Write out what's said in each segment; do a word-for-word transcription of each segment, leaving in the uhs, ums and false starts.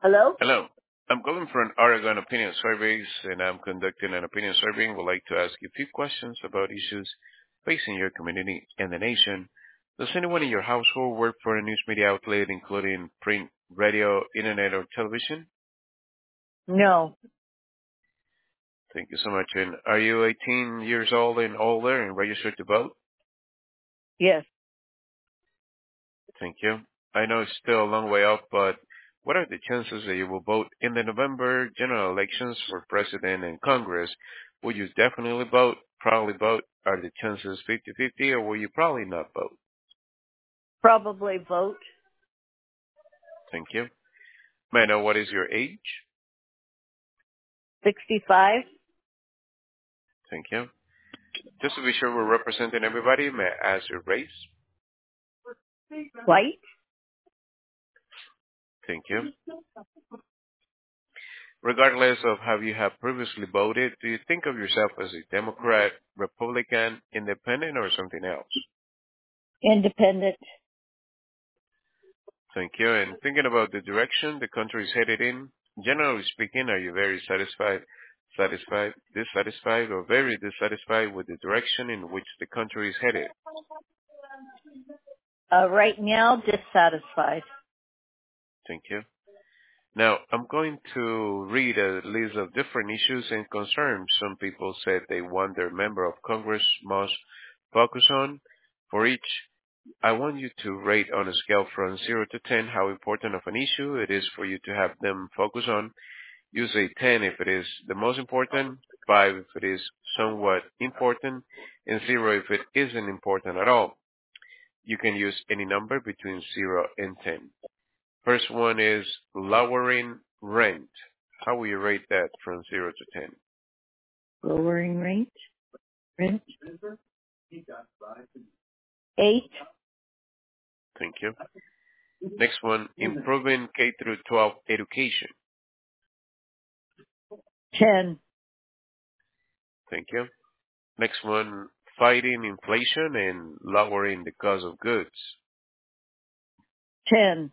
Hello? Hello. I'm calling from Oregon Opinion Surveys, and I'm conducting an opinion survey and would like to ask you a few questions about issues facing your community and the nation. Does anyone in your household work for a news media outlet, including print, radio, internet, or television? No. Thank you so much. And are you eighteen years old and older and registered to vote? Yes. Thank you. I know it's still a long way off, but what are the chances that you will vote in the November general elections for president and Congress? Will you definitely vote, probably vote? Are the chances fifty-fifty, or will you probably not vote? Probably vote. Thank you. May I know what is your age? sixty-five. Thank you. Just to be sure we're representing everybody, may I ask your race? White. Thank you. Regardless of how you have previously voted, do you think of yourself as a Democrat, Republican, Independent, or something else? Independent. Thank you. And thinking about the direction the country is headed in, generally speaking, are you very satisfied, satisfied, dissatisfied, or very dissatisfied with the direction in which the country is headed? Uh, right now, dissatisfied. Thank you. Now, I'm going to read a list of different issues and concerns some people said they want their member of Congress must focus on. For each, I want you to rate on a scale from zero to ten how important of an issue it is for you to have them focus on. Use a ten if it is the most important, five if it is somewhat important, and zero if it isn't important at all. You can use any number between zero and ten. First one is lowering rent. How will you rate that from zero to ten? Lowering rate. Rent. Eight. Thank you. Next one, improving K through twelve education. Ten. Thank you. Next one, fighting inflation and lowering the cost of goods. Ten.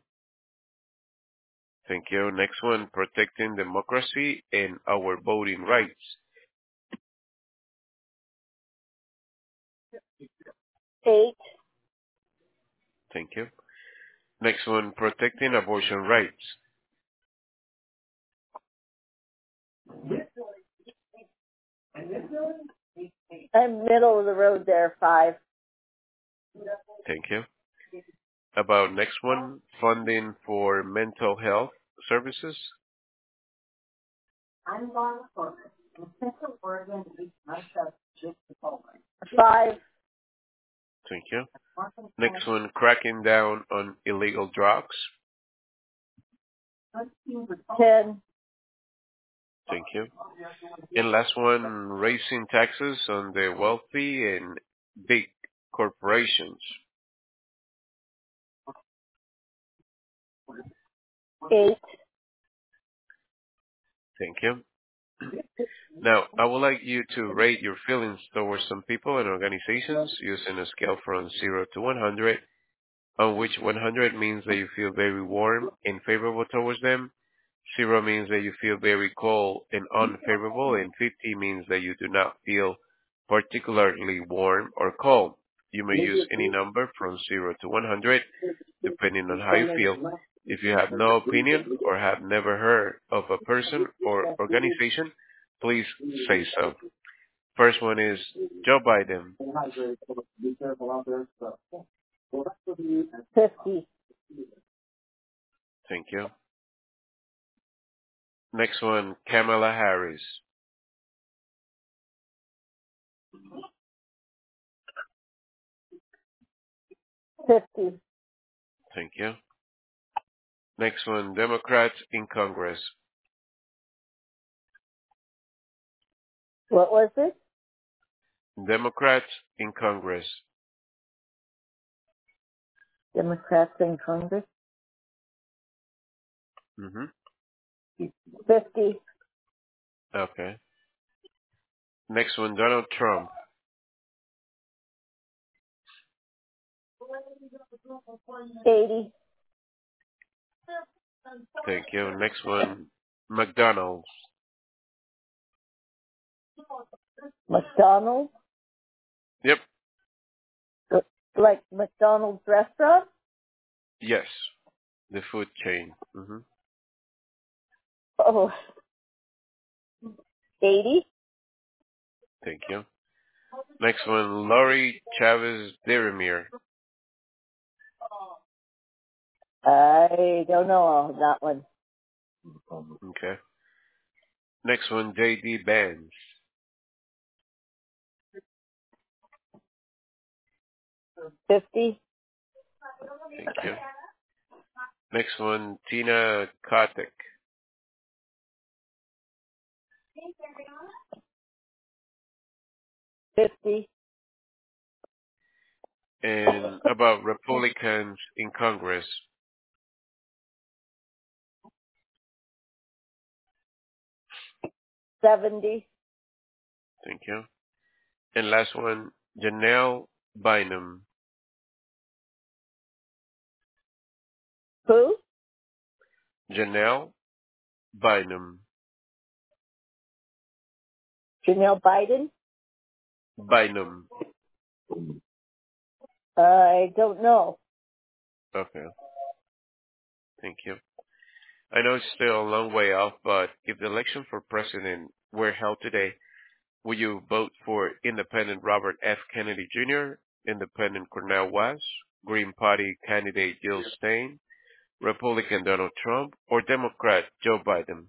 Thank you. Next one, protecting democracy and our voting rights. Eight. Thank you. Next one, protecting abortion rights. I'm middle of the road there. Five. Thank you. About next one, funding for mental health services. Five. Thank you. Next one, cracking down on illegal drugs. Ten. Thank you. And last one, raising taxes on the wealthy and big corporations. Eight. Thank you. Now, I would like you to rate your feelings towards some people and organizations using a scale from zero to one hundred, on which one hundred means that you feel very warm and favorable towards them, zero means that you feel very cold and unfavorable, and fifty means that you do not feel particularly warm or cold. You may use any number from zero to one hundred, depending on how you feel. If you have no opinion or have never heard of a person or organization, please say so. First one is Joe Biden. Fifty. Thank you. Next one, Kamala Harris. Fifty. Thank you. Next one, Democrats in Congress. What was it? Democrats in Congress. Democrats in Congress. Mm-hmm. Fifty. Okay. Next one, Donald Trump. Eighty. Thank you. Next one, McDonald's. McDonald's? Yep. Like McDonald's restaurant? Yes. The food chain. hmm Oh, eighty? Thank you. Next one, Lori Chavez Deramir. I don't know that one. Okay. Next one, J D Benz. fifty? Thank you. Next one, Tina Kotick. fifty? And about Republicans in Congress. seventy? Thank you. And last one, Janelle Bynum. Who? Janelle Bynum. Janelle Biden? Bynum. I don't know. Okay. Thank you. I know it's still a long way off, but if the election for president were held today, would you vote for Independent Robert F. Kennedy Junior, Independent Cornel West, Green Party candidate Jill Stein, Republican Donald Trump, or Democrat Joe Biden?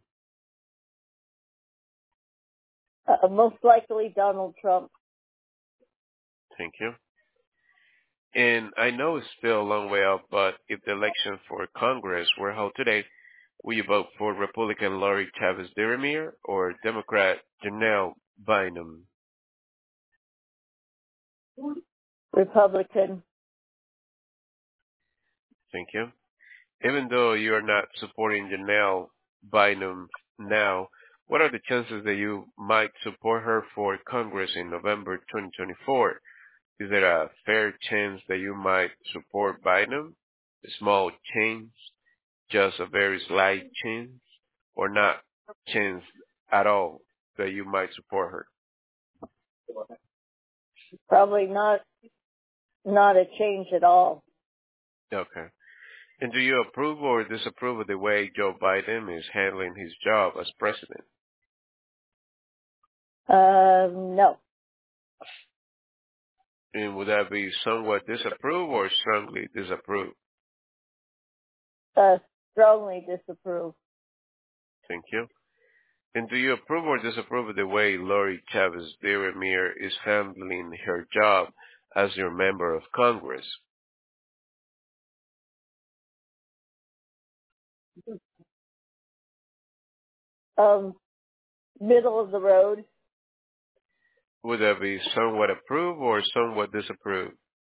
Uh, most likely Donald Trump. Thank you. And I know it's still a long way off, but if the election for Congress were held today, will you vote for Republican Lori Chavez Deramir or Democrat Janelle Bynum? Republican. Thank you. Even though you are not supporting Janelle Bynum now, what are the chances that you might support her for Congress in November twenty twenty-four? Is there a fair chance that you might support Bynum? A small chance, just a very slight chance, or not chance at all that you might support her? Probably not, not a change at all. Okay. And do you approve or disapprove of the way Joe Biden is handling his job as president? Um, no. And would that be somewhat disapprove or strongly disapprove? Uh, strongly disapprove. Thank you. And do you approve or disapprove of the way Lori Chavez Deramir is handling her job as your member of Congress? Um, middle of the road. Would that be somewhat approve or somewhat disapprove?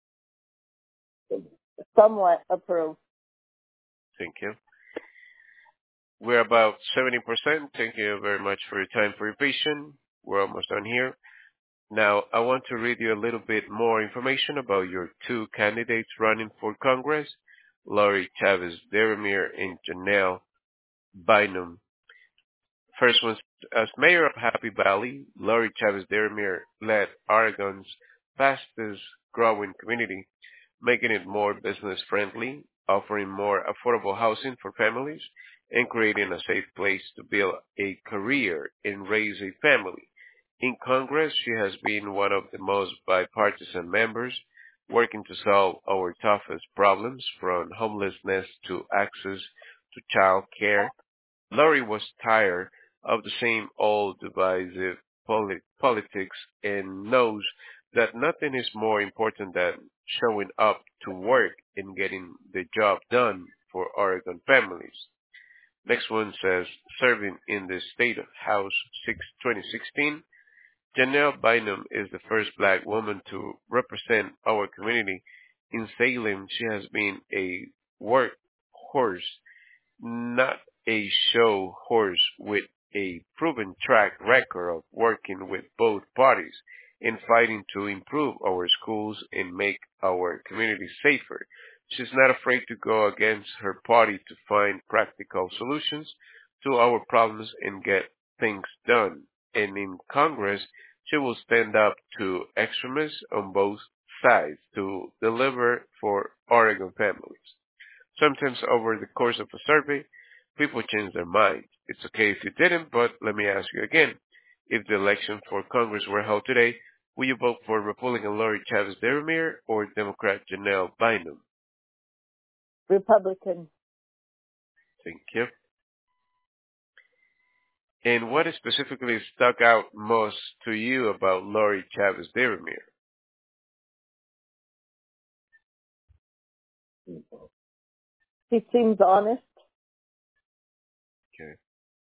Somewhat approve. Thank you. We're about seventy percent. Thank you very much for your time, for your patience. We're almost done here. Now, I want to read you a little bit more information about your two candidates running for Congress, Lori Chavez Deramir and Janelle Bynum. First one, as mayor of Happy Valley, Lori Chavez Deramir led Oregon's fastest growing community, making it more business friendly, offering more affordable housing for families, and creating a safe place to build a career and raise a family. In Congress, she has been one of the most bipartisan members, working to solve our toughest problems from homelessness to access to child care. Lori was tired of the same old divisive poli- politics and knows that nothing is more important than showing up to work and getting the job done for Oregon families. Next one says, serving in the State House since twenty sixteen, Janelle Bynum is the first black woman to represent our community. In Salem, she has been a workhorse, not a show horse, with a proven track record of working with both parties in fighting to improve our schools and make our community safer. She's not afraid to go against her party to find practical solutions to our problems and get things done. And in Congress, she will stand up to extremists on both sides to deliver for Oregon families. Sometimes over the course of a survey, people change their minds. It's okay if you didn't, but let me ask you again. If the election for Congress were held today, will you vote for Republican Lori Chavez Deramere or Democrat Janelle Bynum? Republican. Thank you. And what specifically stuck out most to you about Lori Chavez Deramere? He seems honest. Okay.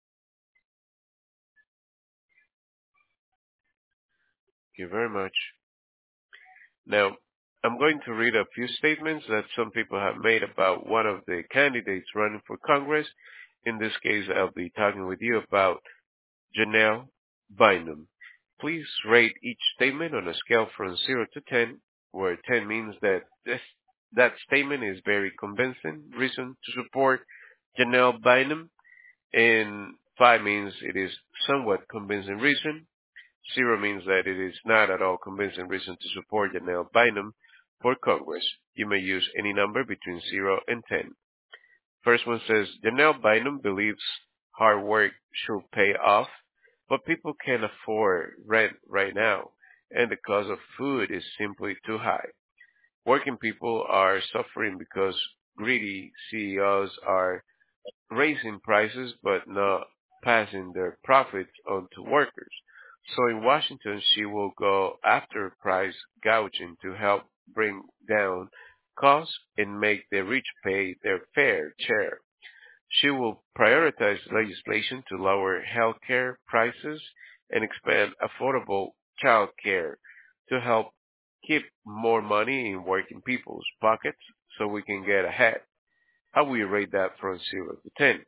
Thank you very much. Now, I'm going to read a few statements that some people have made about one of the candidates running for Congress. In this case, I'll be talking with you about Janelle Bynum. Please rate each statement on a scale from zero to ten, where ten means that this, that statement is very convincing reason to support Janelle Bynum, and five means it is somewhat convincing reason. Zero means that it is not at all convincing reason to support Janelle Bynum for Congress. You may use any number between zero and ten. First one says, Janelle Bynum believes hard work should pay off, but people can't afford rent right now, and the cost of food is simply too high. Working people are suffering because greedy C E Os are raising prices but not passing their profits on to workers. So in Washington, she will go after price gouging to help bring down costs and make the rich pay their fair share. She will prioritize legislation to lower health care prices and expand affordable child care to help keep more money in working people's pockets so we can get ahead. How will you rate that from zero to ten?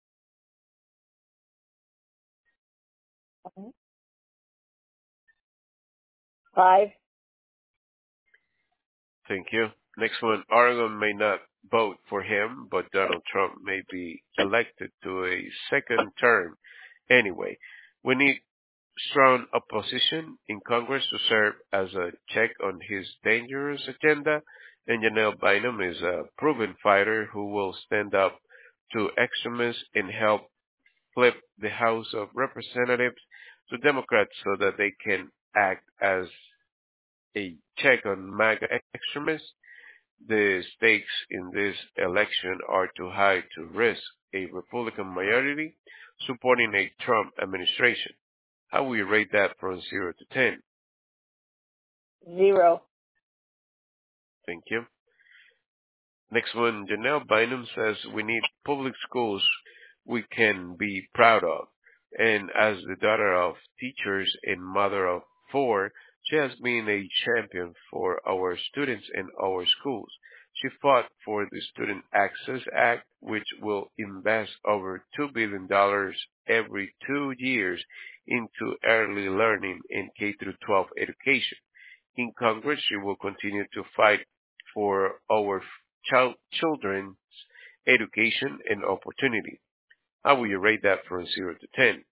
Five. Thank you. Next one, Oregon may not vote for him, but Donald Trump may be elected to a second term anyway. We need strong opposition in Congress to serve as a check on his dangerous agenda, and Janelle Bynum is a proven fighter who will stand up to extremists and help flip the House of Representatives to Democrats so that they can act as a check on MAGA extremists. The stakes in this election are too high to risk a Republican majority supporting a Trump administration. How will you rate that from zero to ten? Zero. Thank you. Next one, Janelle Bynum says we need public schools we can be proud of. And as the daughter of teachers and mother of four, she has been a champion for our students and our schools. She fought for the Student Access Act, which will invest over two billion dollars every two years into early learning and K through twelve education. In Congress, she will continue to fight for our child, children's education and opportunity. How will you rate that from zero to ten?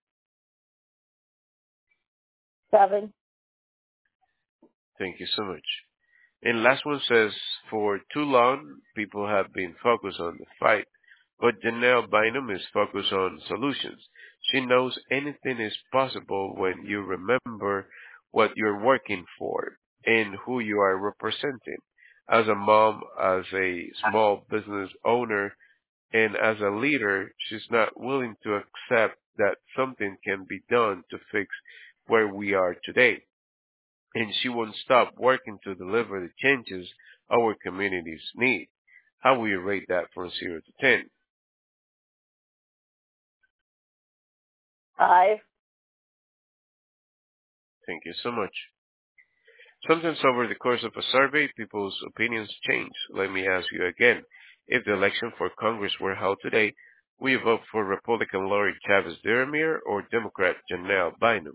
Seven. Thank you so much. And last one says, for too long, people have been focused on the fight, but Janelle Bynum is focused on solutions. She knows anything is possible when you remember what you're working for and who you are representing. As a mom, as a small business owner, and as a leader, she's not willing to accept that something can be done to fix where we are today. And she won't stop working to deliver the changes our communities need. How will you rate that from zero to ten? Five. Thank you so much. Sometimes over the course of a survey, people's opinions change. Let me ask you again. If the election for Congress were held today, will you vote for Republican Lori Chavez Deramere or Democrat Janelle Bynum?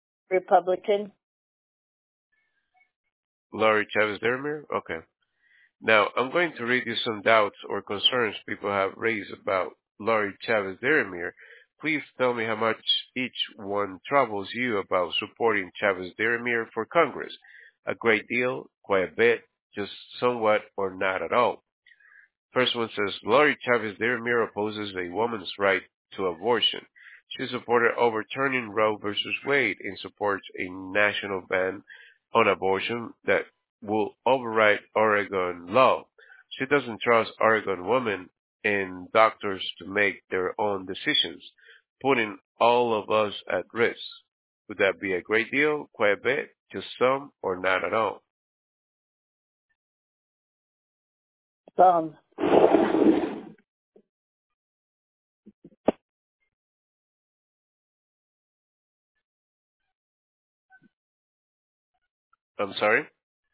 Republican. Lori Chavez Deramere? Okay. Now, I'm going to read you some doubts or concerns people have raised about Lori Chavez Deramir. Please tell me how much each one troubles you about supporting Chavez Deramir for Congress. A great deal, quite a bit, just somewhat, or not at all. First one says, Lori Chavez Deramir opposes a woman's right to abortion. She supported overturning Roe versus Wade and supports a national ban on abortion that will override Oregon law. She doesn't trust Oregon women and doctors to make their own decisions, putting all of us at risk. Would that be a great deal, quite a bit, just some, or not at all? Some. I'm sorry?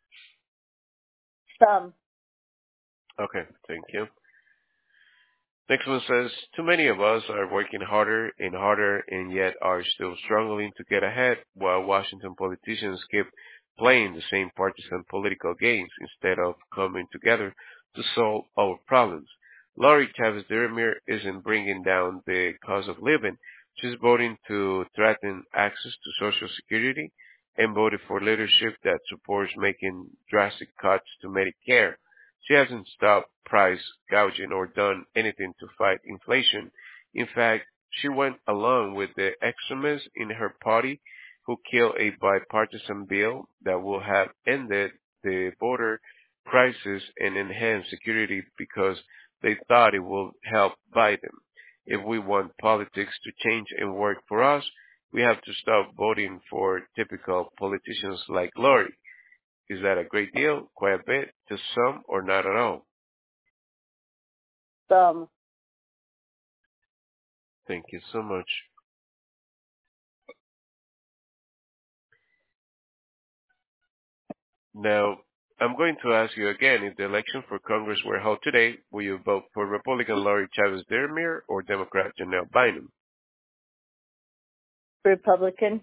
Some. Okay, thank you. Next one says, too many of us are working harder and harder and yet are still struggling to get ahead while Washington politicians keep playing the same partisan political games instead of coming together to solve our problems. Lori Chavez Deramir isn't bringing down the cost of living. She's voting to threaten access to Social Security and voted for leadership that supports making drastic cuts to Medicare. She hasn't stopped price gouging or done anything to fight inflation. In fact, she went along with the extremists in her party who killed a bipartisan bill that would have ended the border crisis and enhanced security because they thought it would help Biden. If we want politics to change and work for us, we have to stop voting for typical politicians like Lori. Is that a great deal, quite a bit, to some, or not at all? Some. Thank you so much. Now, I'm going to ask you again, if the election for Congress were held today, will you vote for Republican Lori Chavez Deramir or Democrat Janelle Bynum? Republican.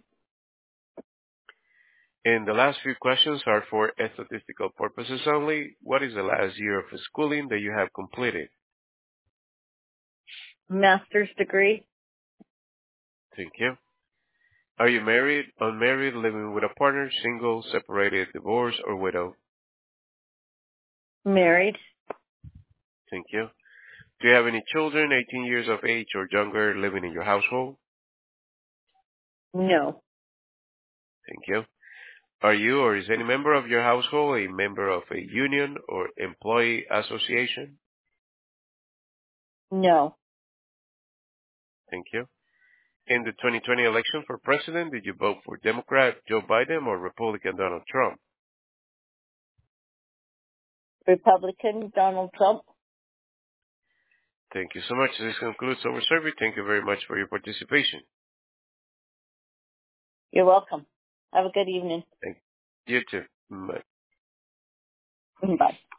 And the last few questions are for statistical purposes only. What is the last year of schooling that you have completed? Master's degree. Thank you. Are you married, unmarried, living with a partner, single, separated, divorced, or widow? Married. Thank you. Do you have any children eighteen years of age or younger living in your household? No. Thank you. Are you or is any member of your household a member of a union or employee association? No. Thank you. In the twenty twenty election for president, did you vote for Democrat Joe Biden or Republican Donald Trump? Republican Donald Trump. Thank you so much. This concludes our survey. Thank you very much for your participation. You're welcome. Have a good evening. Thank you too. Bye. Bye.